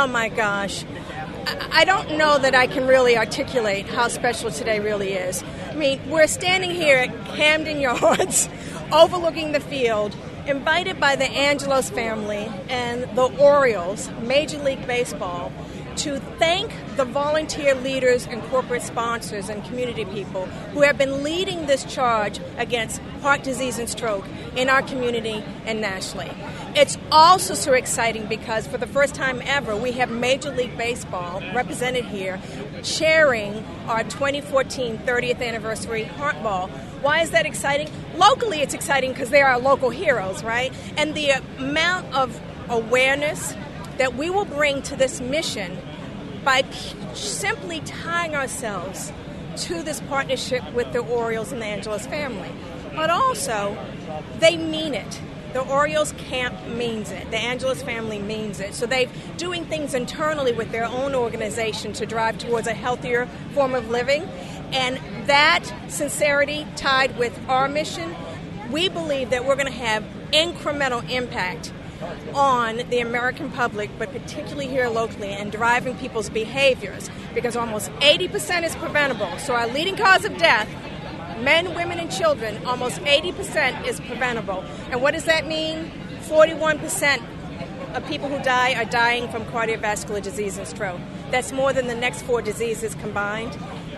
Oh, my gosh. I don't know that I can really articulate how special today really is. I mean, we're standing here at Camden Yards, overlooking the field, invited by the Angelos family and the Orioles, Major League Baseball, to thank the volunteer leaders and corporate sponsors and community people who have been leading this charge against heart disease and stroke in our community and nationally. It's also so exciting because for the first time ever, we have Major League Baseball represented here chairing our 2014 30th anniversary Heart Ball. Why is that exciting? Locally, it's exciting because they are our local heroes, right? And the amount of awareness that we will bring to this mission by simply tying ourselves to this partnership with the Orioles and the Angelos family. But also, they mean it. The Orioles camp means it. The Angelos family means it. So they're doing things internally with their own organization to drive towards a healthier form of living. And that sincerity tied with our mission, we believe that we're going to have incremental impact on the American public, but particularly here locally, and driving people's behaviors, because almost 80% is preventable. So our leading cause of death, men, women, and children, almost 80% is preventable. And what does that mean? 41% of people who die are dying from cardiovascular disease and stroke. That's more than the next 4 diseases combined.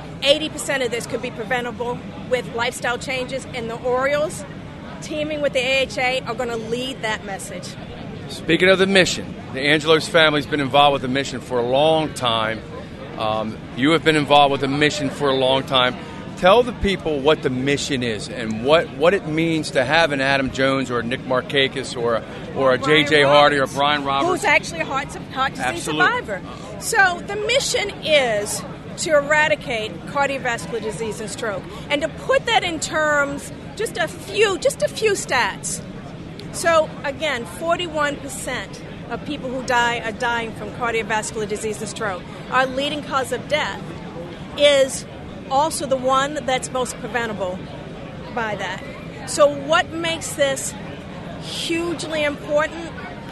80% of this could be preventable with lifestyle changes, and the Orioles, teaming with the AHA, are going to lead that message. Speaking of the mission, the Angelos family has been involved with the mission for a long time. You have been involved with the mission for a long time. Tell the people what the mission is and what it means to have an Adam Jones or a Nick Markakis or a J.J. Hardy or Brian Roberts. Who's actually a heart disease survivor. So the mission is to eradicate cardiovascular disease and stroke. And to put that in terms, just a few stats. So, again, 41% of people who die are dying from cardiovascular disease and stroke. Our leading cause of death is also the one that's most preventable by that. So what makes this hugely important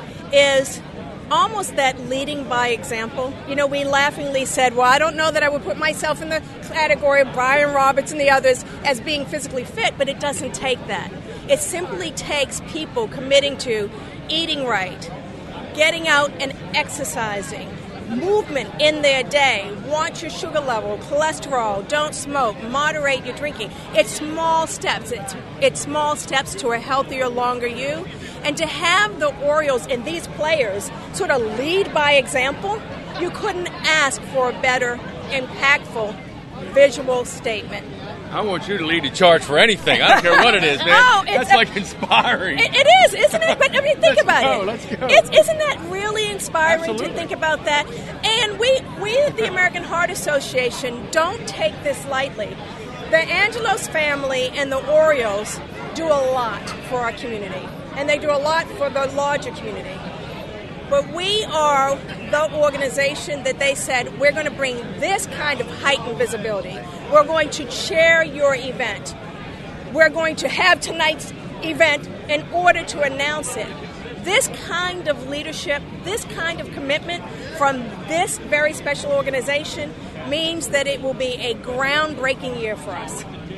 is almost that leading by example. You know, we laughingly said, well, I don't know that I would put myself in the category of Brian Roberts and the others as being physically fit, but it doesn't take that. It simply takes people committing to eating right, getting out and exercising, movement in their day, watch your sugar level, cholesterol, don't smoke, moderate your drinking. It's small steps. It's small steps to a healthier, longer you. And to have the Orioles and these players sort of lead by example, you couldn't ask for a better, impactful visual statement. I want you to lead the charge for anything. I don't care what it is, man. That's like inspiring. It is, isn't it? But I mean, think about it. Let's go. Isn't that really inspiring Absolutely. to think about that? And we at the American Heart Association don't take this lightly. The Angelos family and the Orioles do a lot for our community, and they do a lot for the larger community. But we are the organization that they said, we're going to bring this kind of heightened visibility. We're going to chair your event. We're going to have tonight's event in order to announce it. This kind of leadership, this kind of commitment from this very special organization means that it will be a groundbreaking year for us.